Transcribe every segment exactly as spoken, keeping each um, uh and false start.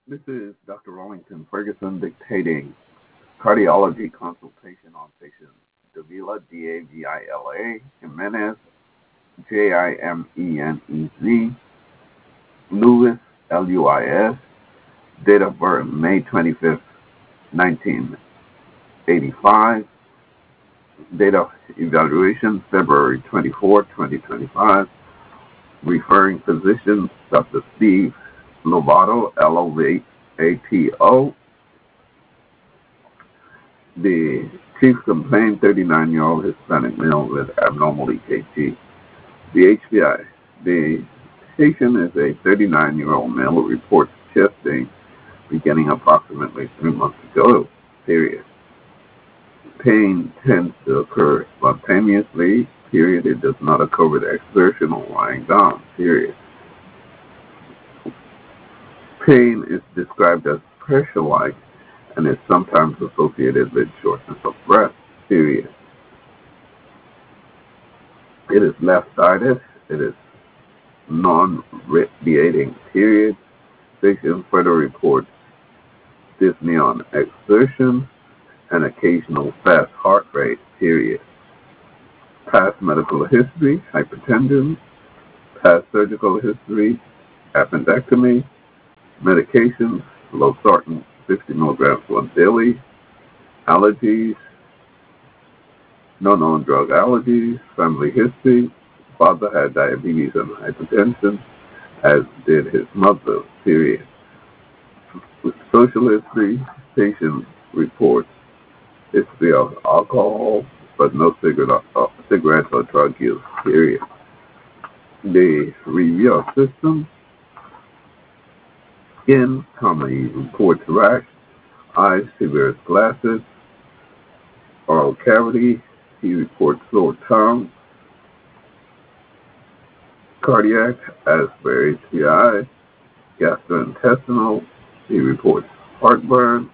This is Doctor Rollington Ferguson dictating cardiology consultation on patient Davila, D A V I L A, Jimenez, J I M E N E Z, Lewis, L U I S, date of birth May twenty-fifth, nineteen eighty-five, date of evaluation February twenty-fourth, twenty twenty-five, referring physician Doctor Steve Lovato, L O V A T O. The chief complaint, thirty-nine-year-old Hispanic male with abnormal E K G. The H P I. The patient is a thirty-nine-year-old male who reports chest pain beginning approximately three months ago, period. Pain tends to occur spontaneously, period. It does not occur with exertion or lying down, period. Pain is described as pressure-like and is sometimes associated with shortness of breath, period. It is left-sided. It is non-radiating, period. Patient further reports dyspnea on exertion and occasional fast heart rate, period. Past medical history, hypertension. Past surgical history, appendectomy. Medications, losartan, fifty milligrams once daily. Allergies, no known drug allergies. Family history, father had diabetes and hypertension, as did his mother, period. With social history, patient reports history of alcohol, but no cigarette, uh, cigarettes or drug use, period. The review of symptoms, skin, commonly reports rash, eyes, severe glasses, oral cavity, he reports sore tongue, cardiac, as for H P I, gastrointestinal, he reports heartburn,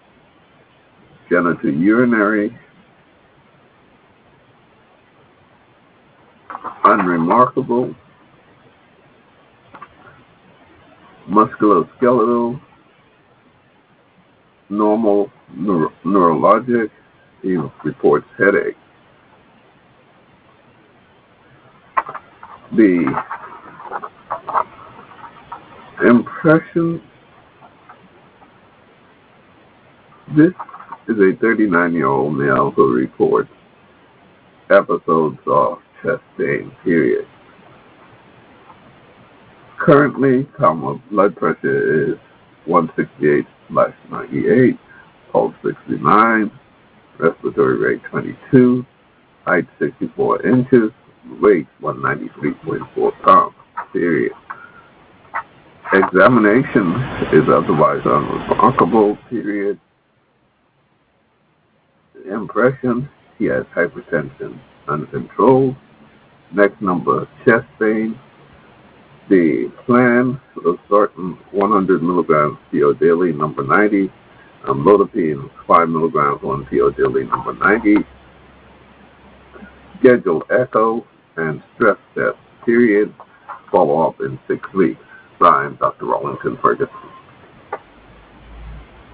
genitourinary, unremarkable, musculoskeletal, normal, neuro- neurologic, he reports headache. The impression, this is a thirty-nine-year-old male who reports episodes of chest pain, period. Currently, common blood pressure is one sixty-eight slash ninety-eight, pulse sixty-nine, respiratory rate twenty-two, height sixty-four inches, weight one ninety-three point four pounds, period. Examination is otherwise unremarkable, period. Impression, he has hypertension uncontrolled. Next number, chest pain. The plan, losartan one hundred milligrams P O daily, number ninety. Amlodipine five milligrams one P O daily, number ninety. Schedule echo and stress test, period. Follow up in six weeks. Signed, Doctor Rollington Ferguson.